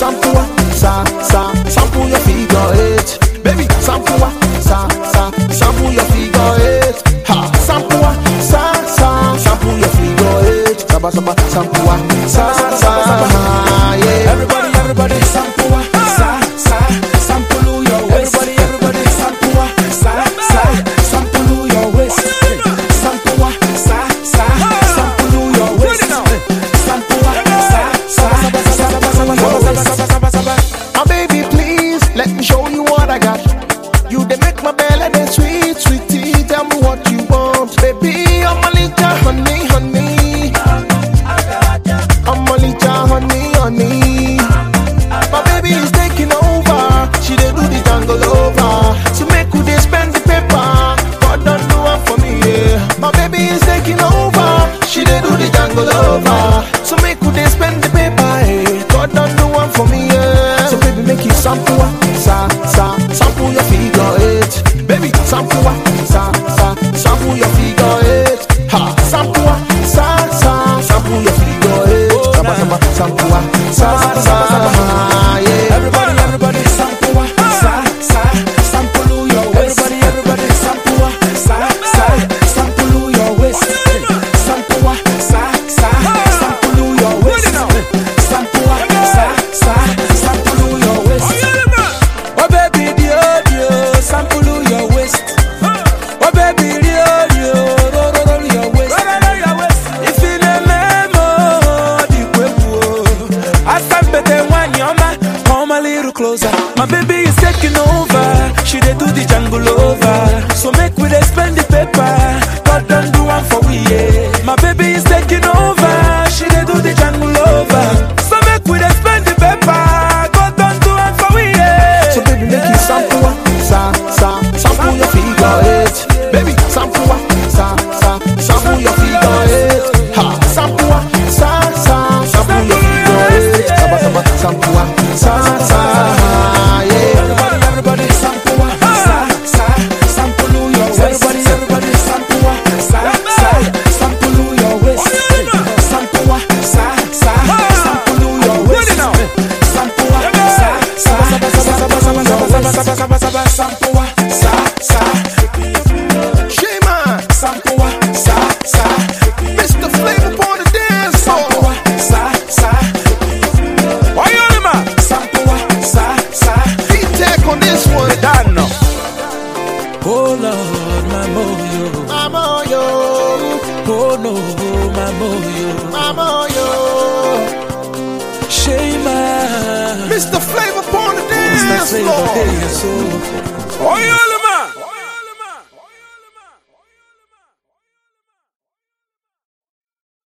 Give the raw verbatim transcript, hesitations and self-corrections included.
sample, sa, sa, sample your figure eight. Baby, sample, sa, sa, sample your figure eight. Ha, sample, sa, sa, sample your figure eight. Saba, saba, sample, sa, sa, yeah. Everybody, everybody, sample, sa, sa, sample your waist. Everybody, everybody, sample, sa, sa, sample your waist. Sample, sa, sa, sample your waist. Sample, sa, sa, my baby, please let me show you what I got. You they make my belly then sweet, sweetie. Tell me what you want, baby. I'm a little honey, honey. I'm a little honey, honey. My baby is taking over. She they do the tangle over. So make who they spend the paper. God don't do it for me, yeah. My baby is taking over. She they do the tangle over. So make who they spend the paper, yeah. God don't do it for me, yeah. So baby make you sample, sa, sa, sample your figure eight. Baby sample, sa, sa, sample your figure eight. Ha, sample, sa, sa, sample your figure eight. Saba, saba, sample, sa, sa, yeah. everybody, everybody, sample, sa, sa, sample your waist. Everybody, everybody, sample, sa, sa, sample your waist. Sample, sa, sa, sample your waist. Sample, sa, sa, sample your waist. Oh baby, dio, dio, sample your waist. Oh baby, dio, dio, roll, roll your waist. If you don't memo, the queue. I stand better when you're my, come a little closer. My baby is taking over. She they do the jungle over. So make we they spend the paper. God don't do one for we, yeah. My baby is taking over. She they do the jungle over. So make we they spend the paper. God don't do one for we, yeah. So baby make you sample, sa, sa, sample your figure eight. Baby sample, sa, sa, sample your figure eight. Ha, sample, sa, sa, sample your figure eight. Saba, saba, sample, sa, sa, yeah. Everybody, everybody, sample, sa, sa, sample your waist. Everybody, everybody, sample, sa, sa, sample your waist. Sample, sa, sa, sample your waist. Sample, sa, sa, sample, sa, sa. Shema, Sample, sa, sa, Mister Flavor on the dance floor. sa, sa. Why you on him, Sample, sa, sa. D-Tech on this one. Done. Oh Lord, my moyo. Mama, yo, Oh no, my moyo. mama, yo. Shema. Mister Flavor on the It's not dance safe floor. for day, so. Oh, you